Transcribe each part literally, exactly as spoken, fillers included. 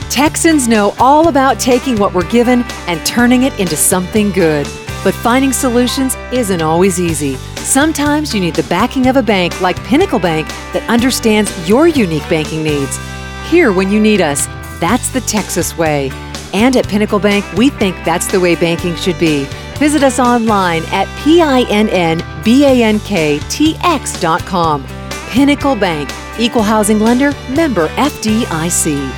Texans know all about taking what we're given and turning it into something good. But finding solutions isn't always easy. Sometimes you need the backing of a bank like Pinnacle Bank that understands your unique banking needs. Here when you need us, that's the Texas way. And at Pinnacle Bank, we think that's the way banking should be. Visit us online at P I N N B A N K T X dot com. Pinnacle Bank, Equal Housing Lender, member F D I C.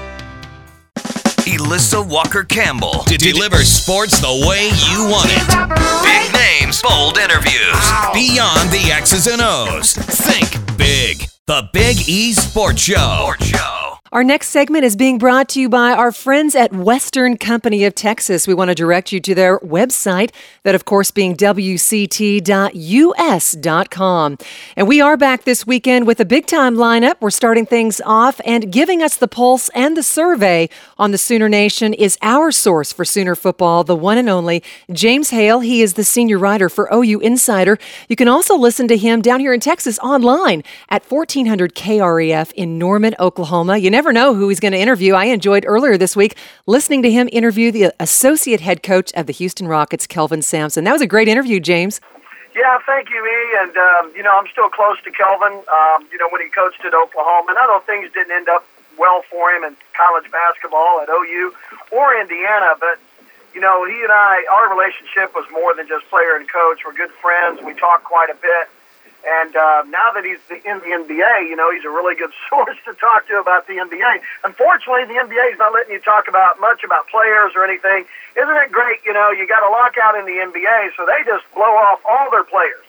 Elissa Walker-Campbell to deliver sports the way you want it. Big names, bold interviews. Beyond the X's and O's. Think big. The Big E Sports Show. Sports Show. Our next segment is being brought to you by our friends at Western Company of Texas. We want to direct you to their website, that of course being W C T dot U S dot com. And we are back this weekend with a big-time lineup. We're starting things off, and giving us the pulse and the survey on the Sooner Nation is our source for Sooner football, the one and only James Hale. He is the senior writer for O U Insider. You can also listen to him down here in Texas online at fourteen hundred K R E F in Norman, Oklahoma. You never know who he's going to interview. I enjoyed earlier this week listening to him interview the associate head coach of the Houston Rockets, Kelvin Sampson. That was a great interview, James. Yeah, thank you, E. And, um, you know, I'm still close to Kelvin, um, you know, when he coached at Oklahoma. And I know things didn't end up well for him in college basketball at O U or Indiana. But, you know, he and I, our relationship was more than just player and coach. We're good friends. We talk quite a bit. And uh, now that he's in the N B A, you know, he's a really good source to talk to about the N B A. Unfortunately, the N B A is not letting you talk about much about players or anything. Isn't it great? You know, you got a lockout in the N B A, so they just blow off all their players.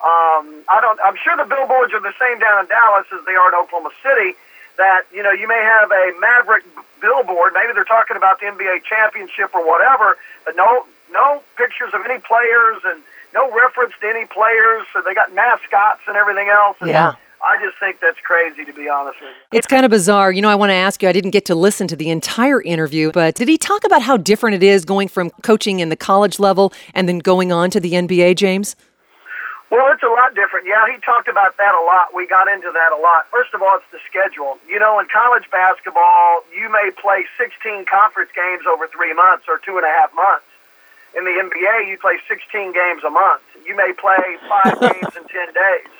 Um, I don't. I'm sure the billboards are the same down in Dallas as they are in Oklahoma City. That, you know, you may have a Maverick billboard. Maybe they're talking about the N B A championship or whatever, but no, no pictures of any players and no reference to any players, so they got mascots and everything else. And yeah. I just think that's crazy, to be honest with you. It's kind of bizarre. You know, I want to ask you, I didn't get to listen to the entire interview, but did he talk about how different it is going from coaching in the college level and then going on to the N B A, James? Well, it's a lot different. Yeah, he talked about that a lot. We got into that a lot. First of all, it's the schedule. You know, in college basketball, you may play sixteen conference games over three months or two and a half months. In the N B A, you play sixteen games a month. You may play five games in ten days.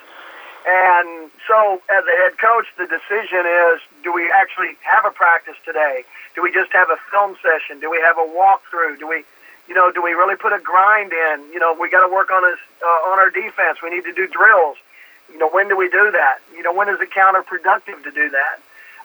And so, as a head coach, the decision is, do we actually have a practice today? Do we just have a film session? Do we have a walkthrough? Do we, you know, do we really put a grind in? You know, we got to work on us uh, on our defense. We need to do drills. You know, when do we do that? You know, when is it counterproductive to do that?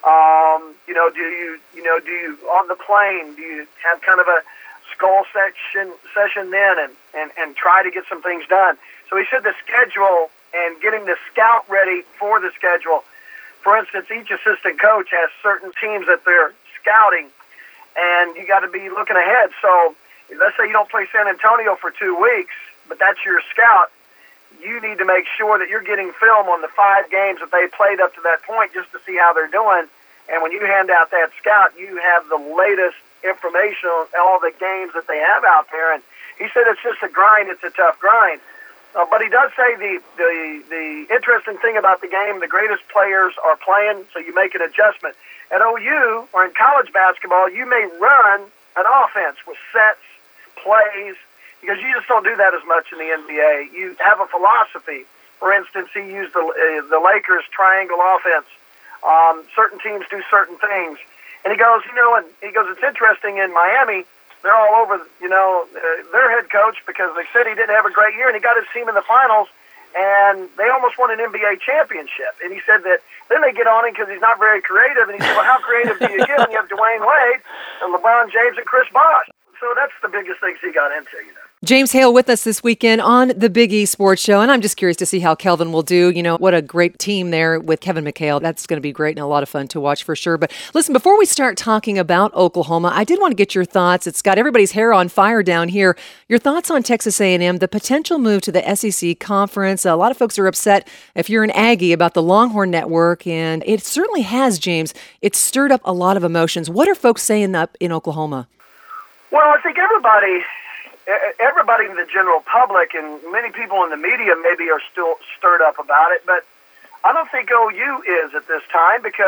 Um, you know, do you, you know, do you on the plane? Do you have kind of a skull section session then and, and, and try to get some things done? So he said the schedule and getting the scout ready for the schedule. For instance, each assistant coach has certain teams that they're scouting, and you got to be looking ahead. So let's say you don't play San Antonio for two weeks, but that's your scout. You need to make sure that you're getting film on the five games that they played up to that point just to see how they're doing. And when you hand out that scout, you have the latest information on all the games that they have out there. And he said it's just a grind. It's a tough grind. Uh, but he does say the, the the interesting thing about the game, the greatest players are playing, so you make an adjustment. At O U or in college basketball, you may run an offense with sets, plays, because you just don't do that as much in the N B A. You have a philosophy. For instance, he used the uh, the Lakers triangle offense. Um, certain teams do certain things. And he goes, you know, and he goes, it's interesting in Miami, they're all over, you know, uh, their head coach because they said he didn't have a great year, and he got his team in the finals, and they almost won an N B A championship. And he said that then they get on him because he's not very creative, and he said, well, how creative do you get when you have Dwayne Wade and LeBron James and Chris Bosh? So that's the biggest things he got into, you know. James Hale with us this weekend on the Big E Sports Show, and I'm just curious to see how Kelvin will do. You know, what a great team there with Kevin McHale. That's going to be great and a lot of fun to watch for sure. But listen, before we start talking about Oklahoma, I did want to get your thoughts. It's got everybody's hair on fire down here. Your thoughts on Texas A and M, the potential move to the S E C Conference. A lot of folks are upset if you're an Aggie about the Longhorn Network, and it certainly has, James. It's stirred up a lot of emotions. What are folks saying up in Oklahoma? Well, I think everybody... Everybody in the general public and many people in the media maybe are still stirred up about it, but I don't think O U is at this time because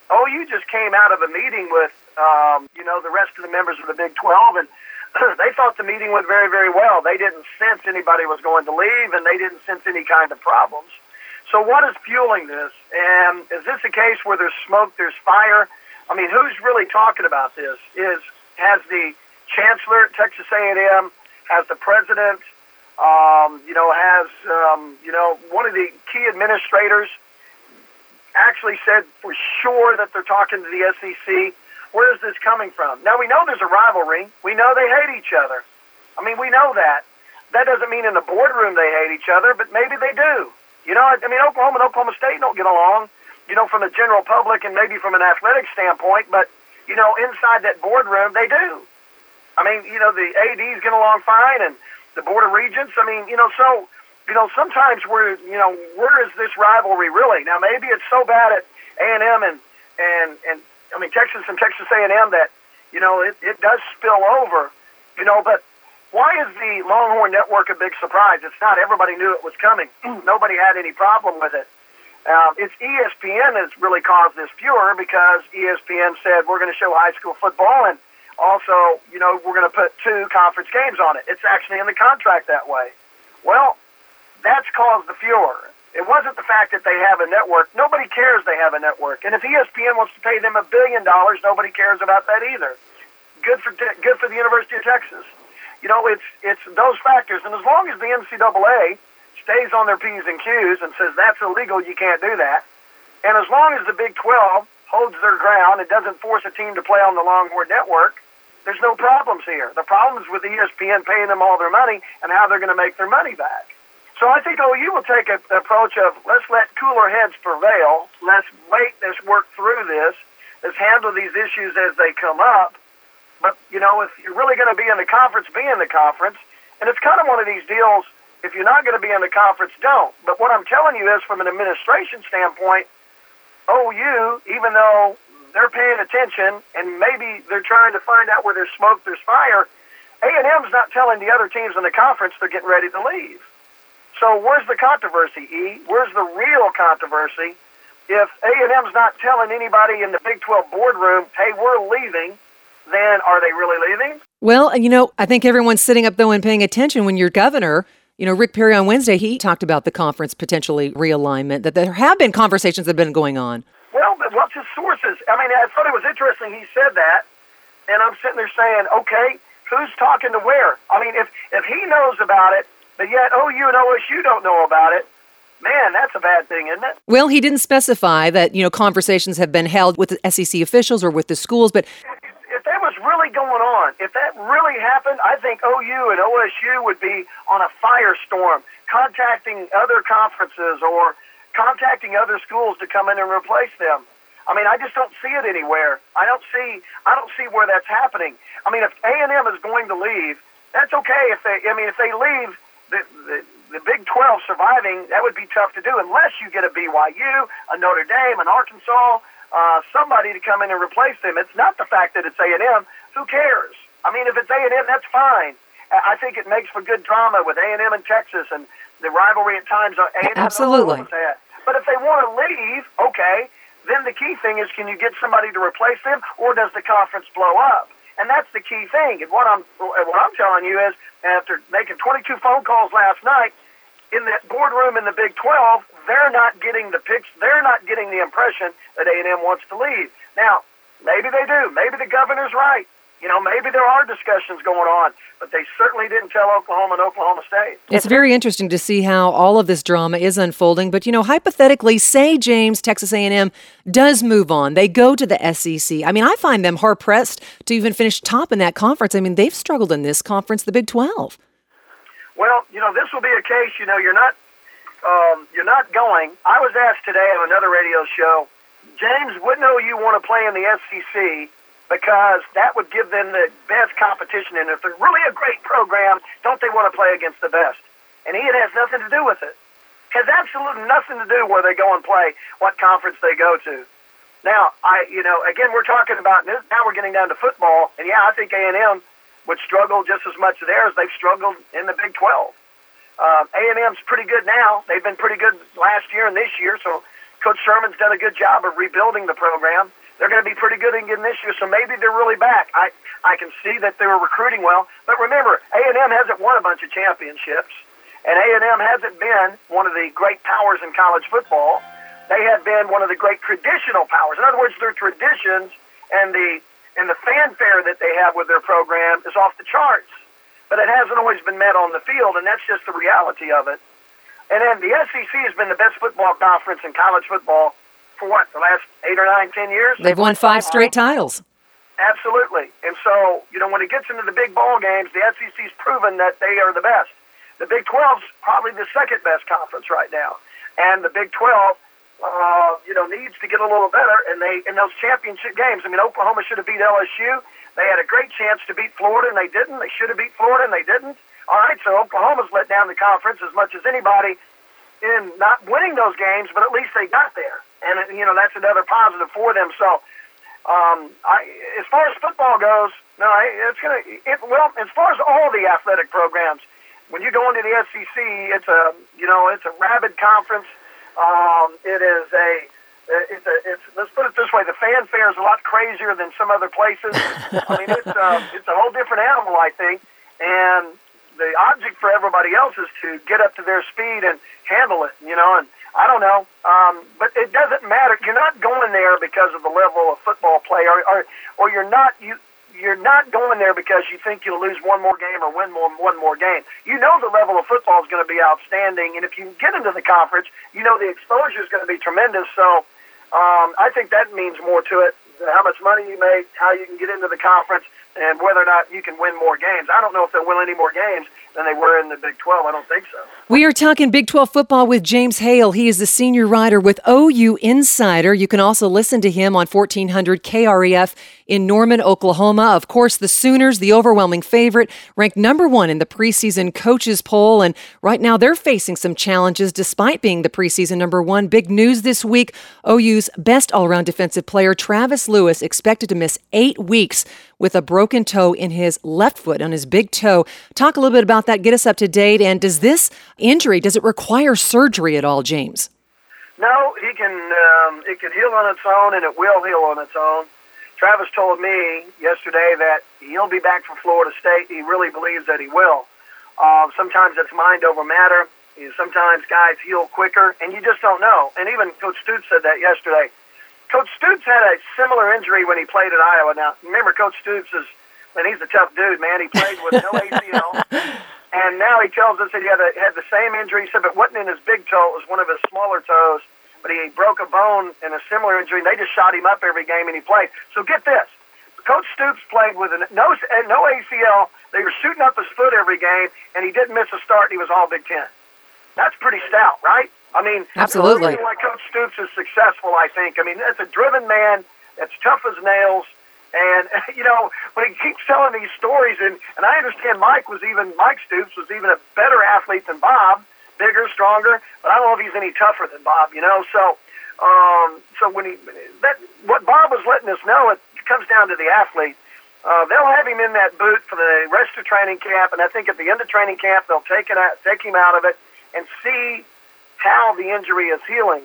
O U just came out of a meeting with, um, you know, the rest of the members of the Big twelve, and they thought the meeting went very, very well. They didn't sense anybody was going to leave, and they didn't sense any kind of problems. So what is fueling this? And is this a case where there's smoke, there's fire? I mean, who's really talking about this? Is has the chancellor at Texas A and M, has the president, um, you know, has, um, you know, one of the key administrators actually said for sure that they're talking to the S E C. Where is this coming from? Now, we know there's a rivalry. We know they hate each other. I mean, we know that. That doesn't mean in the boardroom they hate each other, but maybe they do. You know, I mean, Oklahoma and Oklahoma State don't get along, you know, from the general public and maybe from an athletic standpoint, but, you know, inside that boardroom, they do. I mean, you know, the A Ds get along fine, and the Board of Regents, I mean, you know, so, you know, sometimes we're, you know, where is this rivalry really? Now, maybe it's so bad at A and M and, and, and I mean, Texas and Texas A and M that, you know, it, it does spill over, you know, but why is the Longhorn Network a big surprise? It's not. Everybody knew it was coming. Nobody had any problem with it. Um, it's E S P N that's really caused this furor because E S P N said we're going to show high school football, and also, you know, we're going to put two conference games on it. It's actually in the contract that way. Well, that's caused the furor. It wasn't the fact that they have a network. Nobody cares they have a network. And if E S P N wants to pay them a billion dollars, nobody cares about that either. Good for te- good for the University of Texas. You know, it's it's those factors. And as long as the N C double A stays on their P's and Q's and says that's illegal, you can't do that, and as long as the Big twelve holds their ground and doesn't force a team to play on the Longhorn Network, there's no problems here. The problems with E S P N paying them all their money and how they're going to make their money back. So I think O U will take an approach of let's let cooler heads prevail. Let's wait. Let's work through this. Let's handle these issues as they come up. But, you know, if you're really going to be in the conference, be in the conference. And it's kind of one of these deals, if you're not going to be in the conference, don't. But what I'm telling you is from an administration standpoint, O U, even though they're paying attention and maybe they're trying to find out where there's smoke, there's fire, A and M's not telling the other teams in the conference they're getting ready to leave. So where's the controversy, E? Where's the real controversy? If A and M's not telling anybody in the Big twelve boardroom, hey, we're leaving, then are they really leaving? Well, you know, I think everyone's sitting up, though, and paying attention when your governor, you know, Rick Perry on Wednesday, he talked about the conference potentially realignment, that there have been conversations that have been going on. Well, but what's his sources? I mean, I thought it was interesting he said that, and I'm sitting there saying, okay, who's talking to where? I mean, if, if he knows about it, but yet O U and O S U don't know about it, man, that's a bad thing, isn't it? Well, he didn't specify that, you know, conversations have been held with the S E C officials or with the schools, but if that was really going on, if that really happened, I think O U and O S U would be on a firestorm, contacting other conferences or contacting other schools to come in and replace them. I mean, I just don't see it anywhere. I don't see I don't see where that's happening. I mean, if A and M is going to leave, that's okay. If they, I mean, if they leave, the, the, the Big twelve surviving, that would be tough to do unless you get a B Y U, a Notre Dame, an Arkansas, uh, somebody to come in and replace them. It's not the fact that it's A and M. Who cares? I mean, if it's A and M, that's fine. I think it makes for good drama with A and M and Texas and the rivalry at times. A and M Absolutely. But if they want to leave, okay, then the key thing is can you get somebody to replace them, or does the conference blow up? And that's the key thing. And what I'm what I'm telling you is, after making twenty-two phone calls last night, in that boardroom in the Big twelve, they're not getting the pics. They're not getting the impression that A and M wants to leave. Now, maybe they do. Maybe the governor's right. You know, maybe there are discussions going on, but they certainly didn't tell Oklahoma and Oklahoma State. It's very interesting to see how all of this drama is unfolding. But, you know, hypothetically, say James, Texas A and M does move on. They go to the S E C. I mean, I find them hard-pressed to even finish top in that conference. I mean, they've struggled in this conference, the Big twelve. Well, you know, this will be a case, you know, you're not um, you're not going. I was asked today on another radio show, James, wouldn't O U want to play in the S E C because that would give them the best competition? And if they're really a great program, don't they want to play against the best? And it has nothing to do with it. It has absolutely nothing to do where they go and play, what conference they go to. Now, I, you know, again, we're talking about, now we're getting down to football, and yeah, I think A and M would struggle just as much there as they've struggled in the Big twelve. Uh, A and M's pretty good now. They've been pretty good last year and this year, so Coach Sherman's done a good job of rebuilding the program. They're going to be pretty good again this year, so maybe they're really back. I, I can see that they were recruiting well. But remember, A and M hasn't won a bunch of championships, and A and M hasn't been one of the great powers in college football. They have been one of the great traditional powers. In other words, their traditions and the and the fanfare that they have with their program is off the charts. But it hasn't always been met on the field, and that's just the reality of it. And then the S E C has been the best football conference in college football for what, the last eight or nine, ten years? They've won five straight titles. Absolutely. And so, you know, when it gets into the big ball games, the S E C's proven that they are the best. The Big twelve's probably the second best conference right now. And the Big twelve, uh, you know, needs to get a little better. And they in those championship games, I mean, Oklahoma should have beat L S U. They had a great chance to beat Florida, and they didn't. They should have beat Florida, and they didn't. All right, so Oklahoma's let down the conference as much as anybody in not winning those games, but at least they got there. And, you know, that's another positive for them. So, um, I, as far as football goes, no, it's going to, it, well, as far as all the athletic programs, when you go into the S E C, it's a, you know, it's a rabid conference. Um, it is a, it's a, it's, let's put it this way, the fanfare is a lot crazier than some other places. I mean, it's, uh, it's a whole different animal, I think. And the object for everybody else is to get up to their speed and handle it, you know, and I don't know, um, but it doesn't matter. You're not going there because of the level of football play, or, or, or you're not you you're not going there because you think you'll lose one more game or win more one more game. You know the level of football is going to be outstanding, and if you get into the conference, you know the exposure is going to be tremendous. So um, I think that means more to it. How much money you make, how you can get into the conference, and whether or not you can win more games. I don't know if they'll win any more games than they were in the Big twelve. I don't think so. We are talking Big twelve football with James Hale. He is the senior writer with O U Insider. You can also listen to him on fourteen hundred K R E F in Norman, Oklahoma. Of course, the Sooners, the overwhelming favorite, ranked number one in the preseason coaches poll. And right now they're facing some challenges despite being the preseason number one. Big news this week, O U's best all-around defensive player, Travis Lewis, expected to miss eight weeks with a broken toe in his left foot, on his big toe. Talk a little bit about that. Get us up to date. And does this injury, does it require surgery at all, James? No, he can. Um, it can heal on its own, and it will heal on its own. Travis told me yesterday that he'll be back from Florida State. He really believes that he will. Uh, sometimes it's mind over matter. You know, sometimes guys heal quicker, and you just don't know. And even Coach Stoops said that yesterday. Coach Stoops had a similar injury when he played at Iowa. Now, remember, Coach Stoops is, and he's a tough dude, man. He played with no A C L. And now he tells us that he had, a, had the same injury. He said it wasn't in his big toe. It was one of his smaller toes. But he broke a bone in a similar injury. They just shot him up every game, and he played. So get this. Coach Stoops played with a, no, no A C L. They were shooting up his foot every game, and he didn't miss a start, and he was all Big Ten. That's pretty stout, right? I mean, absolutely. That's why Coach Stoops is successful, I think. I mean, that's a driven man that's tough as nails. And, you know, when he keeps telling these stories, and, and I understand Mike was even, Mike Stoops was even a better athlete than Bob, bigger, stronger, but I don't know if he's any tougher than Bob, you know. So, um, so when he, that, what Bob was letting us know, it comes down to the athlete. Uh, they'll have him in that boot for the rest of training camp, and I think at the end of training camp, they'll take it out, take him out of it and see how the injury is healing.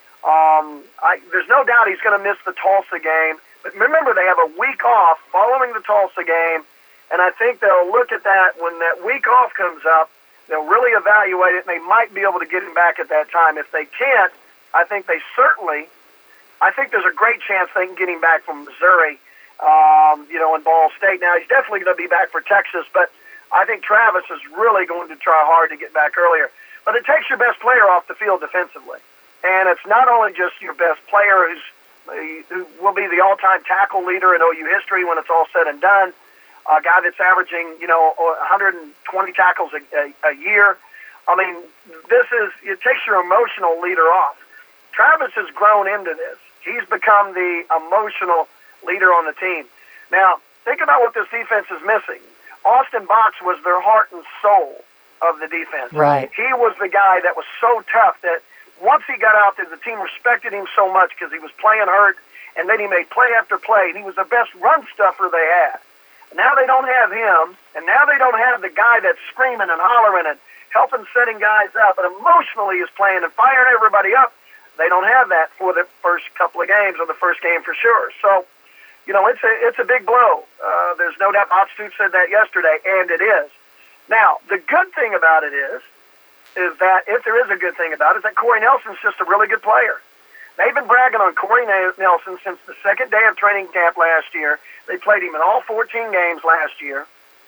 Um, I, there's no doubt he's going to miss the Tulsa game. But remember, they have a week off following the Tulsa game, and I think they'll look at that when that week off comes up. They'll really evaluate it, and they might be able to get him back at that time. If they can't, I think they certainly, I think there's a great chance they can get him back from Missouri, um, you know, in Ball State. Now, he's definitely going to be back for Texas, but I think Travis is really going to try hard to get back earlier. But it takes your best player off the field defensively. And it's not only just your best player who's who will be the all-time tackle leader in O U history when it's all said and done, a guy that's averaging, you know, one hundred twenty tackles a, a, a year. I mean, this is, it takes your emotional leader off. Travis has grown into this. He's become the emotional leader on the team. Now, think about what this defense is missing. Austin Box was their heart and soul of the defense. Right. He was the guy that was so tough that once he got out there, the team respected him so much because he was playing hurt, and then he made play after play, and he was the best run stuffer they had. Now they don't have him, and now they don't have the guy that's screaming and hollering and helping setting guys up, and emotionally is playing and firing everybody up. They don't have that for the first couple of games or the first game for sure. So, you know, it's a it's a big blow. Uh, there's no doubt. Bob Stoops said that yesterday, and it is. Now, the good thing about it is, is that if there is a good thing about it, is that Corey Nelson's just a really good player. They've been bragging on Corey Nelson since the second day of training camp last year. They played him in all fourteen games last year.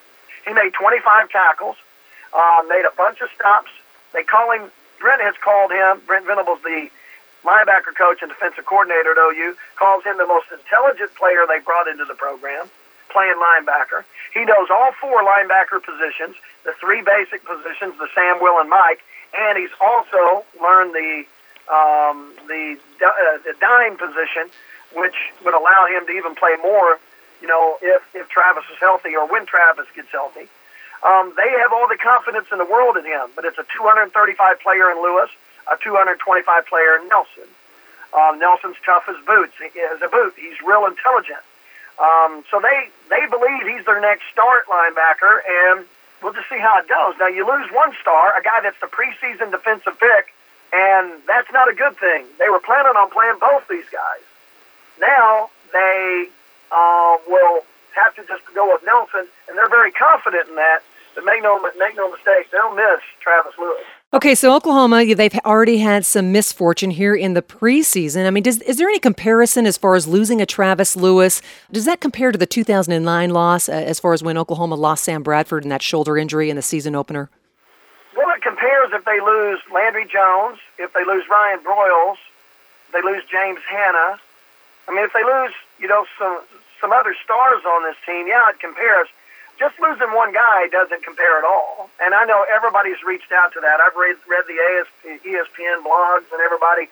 He made twenty-five tackles, uh, made a bunch of stops. They call him, Brent has called him, Brent Venables, the linebacker coach and defensive coordinator at O U, calls him the most intelligent player they brought into the program, playing linebacker. He knows all four linebacker positions, the three basic positions, the Sam, Will, and Mike, and he's also learned the um, the, uh, the dime position, which would allow him to even play more, you know, if, if Travis is healthy or when Travis gets healthy. Um, they have all the confidence in the world in him, but it's a two hundred thirty-five player in Lewis, a two hundred twenty-five player in Nelson. Um, Nelson's tough as boots, as a boot. He's real intelligent. Um, so they, they believe he's their next start linebacker, and we'll just see how it goes. Now, you lose one star, a guy that's the preseason defensive pick, and that's not a good thing. They were planning on playing both these guys. Now they uh, will have to just go with Nelson, and they're very confident in that. But make no, make no mistake, they'll miss Travis Lewis. Okay, so Oklahoma, they've already had some misfortune here in the preseason. I mean, does, is there any comparison as far as losing a Travis Lewis? Does that compare to the two thousand nine loss uh, as far as when Oklahoma lost Sam Bradford in that shoulder injury in the season opener? Well, it compares if they lose Landry Jones, if they lose Ryan Broyles, they lose James Hanna. I mean, if they lose, you know, some some other stars on this team, yeah, it compares. Just losing one guy doesn't compare at all. And I know everybody's reached out to that. I've read, read the E S P N blogs and everybody.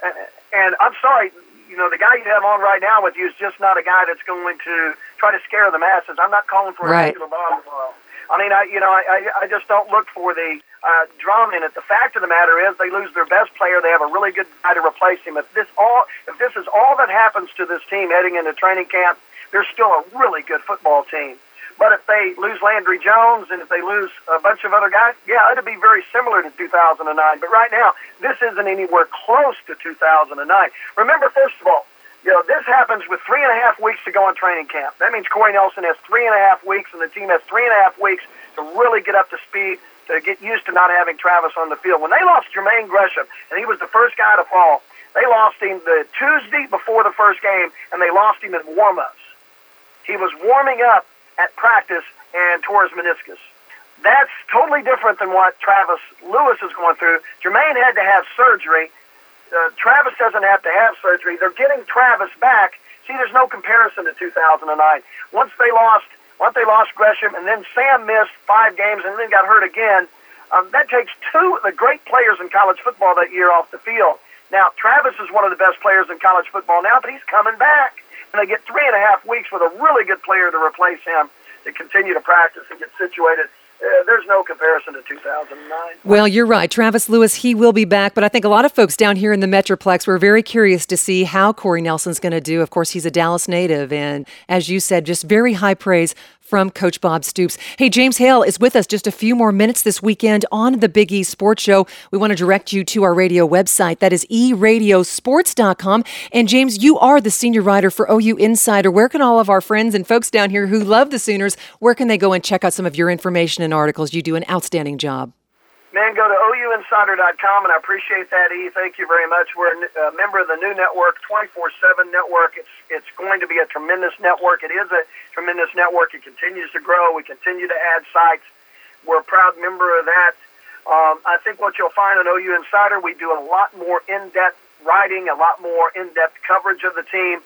And I'm sorry, you know, the guy you have on right now with you is just not a guy that's going to try to scare the masses. I'm not calling for a right. regular bomb tomorrow. I mean, I you know, I, I just don't look for the uh, drama in it. The fact of the matter is they lose their best player. They have a really good guy to replace him. If this all, if this is all that happens to this team heading into training camp, they're still a really good football team. But if they lose Landry Jones and if they lose a bunch of other guys, yeah, it'll be very similar to two thousand nine. But right now, this isn't anywhere close to two thousand nine. Remember, first of all, you know, this happens with three and a half weeks to go in training camp. That means Corey Nelson has three and a half weeks, and the team has three and a half weeks to really get up to speed, to get used to not having Travis on the field. When they lost Jermaine Gresham, and he was the first guy to fall, they lost him the Tuesday before the first game, and they lost him in warm-ups. He was warming up at practice and tore his meniscus. That's totally different than what Travis Lewis is going through. Jermaine had to have surgery. Uh, Travis doesn't have to have surgery. They're getting Travis back. See, there's no comparison to two thousand nine. Once they lost, once they lost Gresham, and then Sam missed five games and then got hurt again, um, that takes two of the great players in college football that year off the field. Now, Travis is one of the best players in college football now, but he's coming back. And they get three and a half weeks with a really good player to replace him to continue to practice and get situated. Uh, there's no comparison to two thousand nine. Well, you're right. Travis Lewis, he will be back. But I think a lot of folks down here in the Metroplex were very curious to see how Corey Nelson's going to do. Of course, he's a Dallas native. And as you said, just very high praise from Coach Bob Stoops. Hey, James Hale is with us just a few more minutes this weekend on the Big East Sports Show. We want to direct you to our radio website. That is e radio sports dot com. And James, you are the senior writer for O U Insider. Where can all of our friends and folks down here who love the Sooners, where can they go and check out some of your information and articles? You do an outstanding job. Man, go to O U insider dot com, and I appreciate that, E. Thank you very much. We're a member of the new network, twenty-four seven network. It's it's going to be a tremendous network. It is a tremendous network. It continues to grow. We continue to add sites. We're a proud member of that. Um, I think what you'll find on O U Insider, we do a lot more in-depth writing, a lot more in-depth coverage of the team.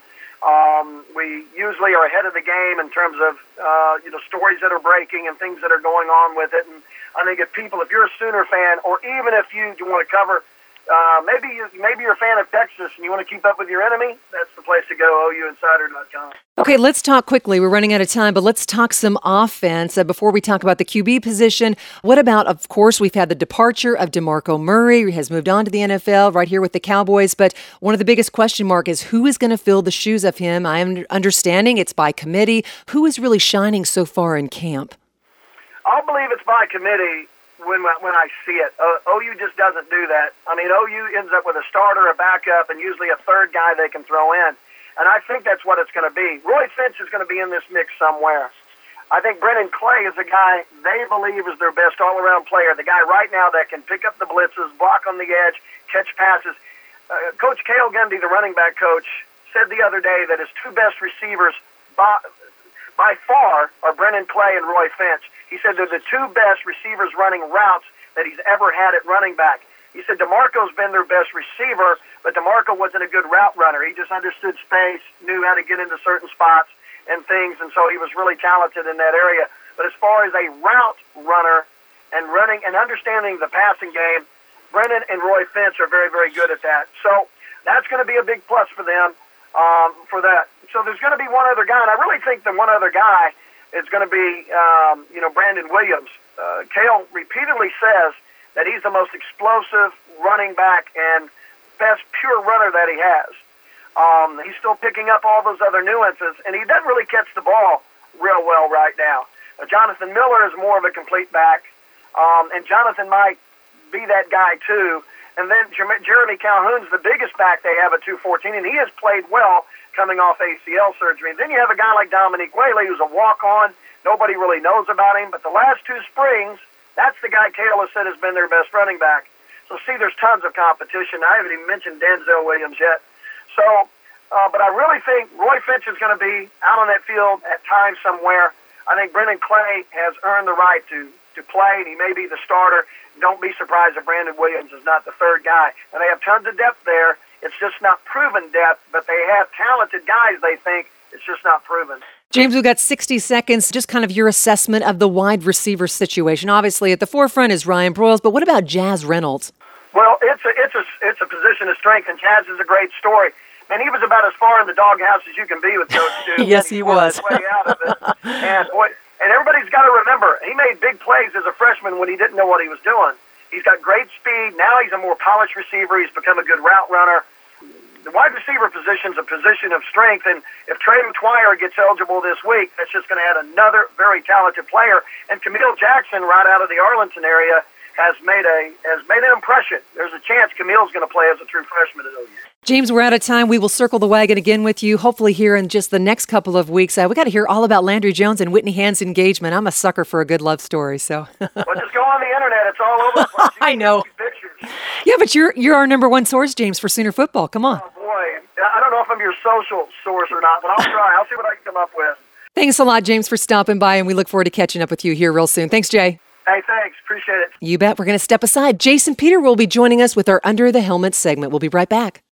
Um, we usually are ahead of the game in terms of uh, you know stories that are breaking and things that are going on with it. And I think if people, if you're a Sooner fan, or even if you, you want to cover, uh, maybe you, maybe you're a fan of Texas and you want to keep up with your enemy, that's the place to go, O U insider dot com. Okay, let's talk quickly. We're running out of time, but let's talk some offense. Uh, before we talk about the Q B position, what about, of course, we've had the departure of DeMarco Murray, who has moved on to the N F L right here with the Cowboys, but one of the biggest question mark is who is going to fill the shoes of him? I am understanding it's by committee. Who is really shining so far in camp? I'll believe it's by committee when when I see it. Uh, O U just doesn't do that. I mean, O U ends up with a starter, a backup, and usually a third guy they can throw in. And I think that's what it's going to be. Roy Finch is going to be in this mix somewhere. I think Brennan Clay is a guy they believe is their best all-around player, the guy right now that can pick up the blitzes, block on the edge, catch passes. Uh, Coach Cale Gundy, the running back coach, said the other day that his two best receivers by, by far are Brennan Clay and Roy Finch. He said they're the two best receivers running routes that he's ever had at running back. He said DeMarco's been their best receiver, but DeMarco wasn't a good route runner. He just understood space, knew how to get into certain spots and things, and so he was really talented in that area. But as far as a route runner and running and understanding the passing game, Brennan and Roy Finch are very, very good at that. So that's going to be a big plus for them um, for that. So there's going to be one other guy, and I really think the one other guy is going to be, um, you know, Brandon Williams. Uh, Cale repeatedly says that he's the most explosive running back and best pure runner that he has. Um, he's still picking up all those other nuances, and he doesn't really catch the ball real well right now. Uh, Jonathan Miller is more of a complete back, um, and Jonathan might be that guy too. And then Jer- Jeremy Calhoun's the biggest back they have at two fourteen, and he has played well coming off A C L surgery. And then you have a guy like Dominique Whaley, who's a walk-on. Nobody really knows about him, but the last two springs, that's the guy Cale has said has been their best running back. So, see, there's tons of competition. I haven't even mentioned Denzel Williams yet. So, uh, but I really think Roy Finch is going to be out on that field at times somewhere. I think Brendan Clay has earned the right to, to play, and he may be the starter. Don't be surprised if Brandon Williams is not the third guy. And they have tons of depth there. It's just not proven depth, but they have talented guys, they think. It's just not proven. James, we've got sixty seconds. Just kind of your assessment of the wide receiver situation. Obviously, at the forefront is Ryan Broyles, but what about Jazz Reynolds? Well, it's a it's a it's a position of strength, and Jazz is a great story. And he was about as far in the doghouse as you can be with Coach Stu. Yes, he, he was. Way out of it. and boy, and everybody's got to remember, he made big plays as a freshman when he didn't know what he was doing. He's got great speed. Now he's a more polished receiver. He's become a good route runner. The wide receiver position is a position of strength, and if Trey McTwire gets eligible this week, that's just going to add another very talented player. And Camille Jackson, right out of the Arlington area, has made a has made an impression. There's a chance Camille's going to play as a true freshman at O U. James, we're out of time. We will circle the wagon again with you, hopefully here in just the next couple of weeks. Uh, we got to hear all about Landry Jones and Whitney Hand's engagement. I'm a sucker for a good love story. So, well, just go on the internet. It's all over the place. I know. Pictures. Yeah, but you're you're our number one source, James, for Sooner football. Come on. Oh boy, I don't know if I'm your social source or not, but I'll try. I'll see what I can come up with. Thanks a lot, James, for stopping by, and we look forward to catching up with you here real soon. Thanks, Jay. Hey, thanks. Appreciate it. You bet. We're going to step aside. Jason Peter will be joining us with our Under the Helmet segment. We'll be right back.